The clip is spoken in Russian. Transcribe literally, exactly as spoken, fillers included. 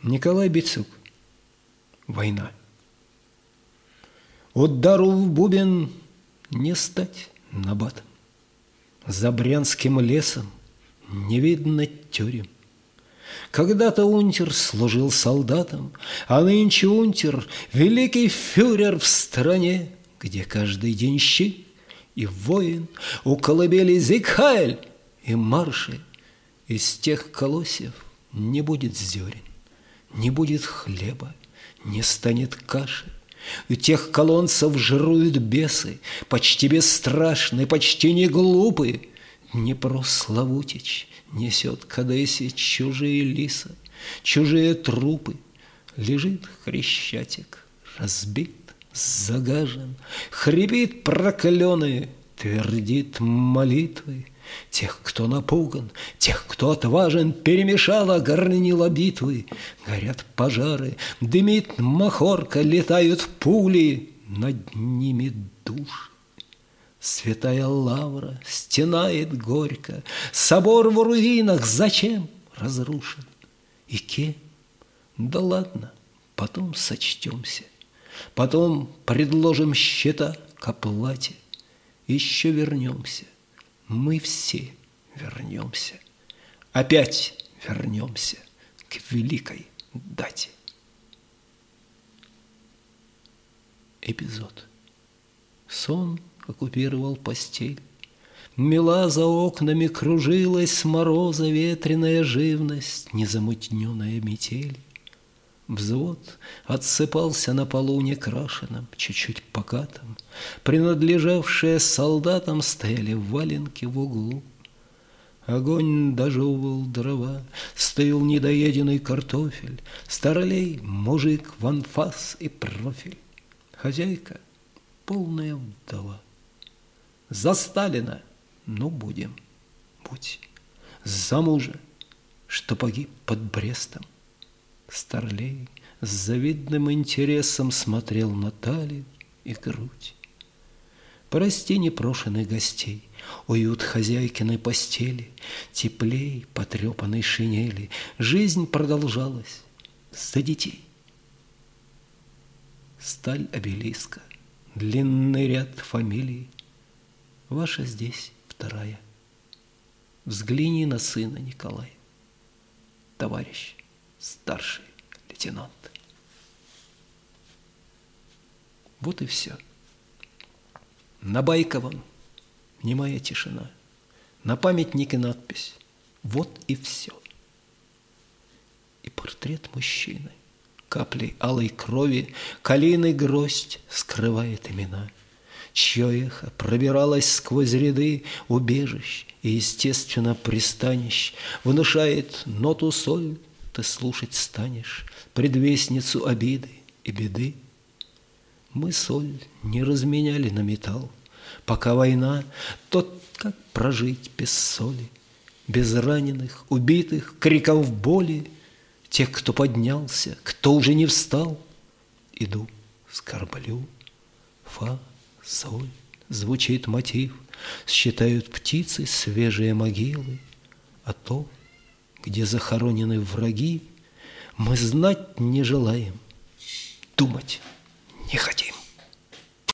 Николай Бицюк. Война. Удару в бубен не стать набатом. За Брянским лесом не видно тюрем. Когда-то унтер служил солдатом, а нынче унтер — великий фюрер в стране, где каждый денщик и воин у колыбели зиг-хайль и марши. Из тех колосьев не будет зерен, не будет хлеба, не станет каши. У тех колонцев жируют бесы, почти бесстрашны, почти не глупы. Днепро Славутич несет к Одессе чужие лиса, чужие трупы. Лежит Хрещатик, разбит, загажен, хрипит проклённый, твердит молитвы. Тех, кто напуган, тех, кто отважен, перемешала горнила битвы. Горят пожары, дымит махорка, летают пули, над ними души. Святая Лавра стенает горько, собор в руинах зачем разрушен? И кем? Да ладно, потом сочтемся, потом предложим счета к оплате. Еще вернемся. Мы все вернемся, опять вернемся к великой дате. Эпизод. Сон оккупировал постель. Мела за окнами кружилась с мороза ветреная живность, незамутненная метель. Взвод отсыпался на полу некрашенном, чуть-чуть покатом. Принадлежавшие солдатам стояли валенки в углу. Огонь дожевывал дрова, стоял недоеденный картофель. Старлей, мужик в анфас и профиль. Хозяйка — полная вдова. За Сталина, ну, будем, будь. За мужа, что погиб под Брестом. Старлей с завидным интересом смотрел на талию и грудь. Прости непрошенных гостей, уют хозяйкиной постели, теплей потрепанной шинели. Жизнь продолжалась за детей. Сталь обелиска, длинный ряд фамилий. Ваша здесь вторая. Взгляни на сына Николая, товарищ старший лейтенант. Вот и все. На Байковом немая тишина. На памятнике надпись: вот и все. И портрет мужчины. Каплей алой крови калийный гроздь скрывает имена, чье эхо пробиралось сквозь ряды убежищ и, естественно, пристанищ, внушает ноту соль. Ты слушать станешь предвестницу обиды и беды. Мы соль не разменяли на металл, пока война, то как прожить без соли, без раненых, убитых, криков боли, тех, кто поднялся, кто уже не встал. Иду, скорблю, фа, соль, звучит мотив, считают птицы свежие могилы, а то, где захоронены враги, мы знать не желаем, думать не хотим.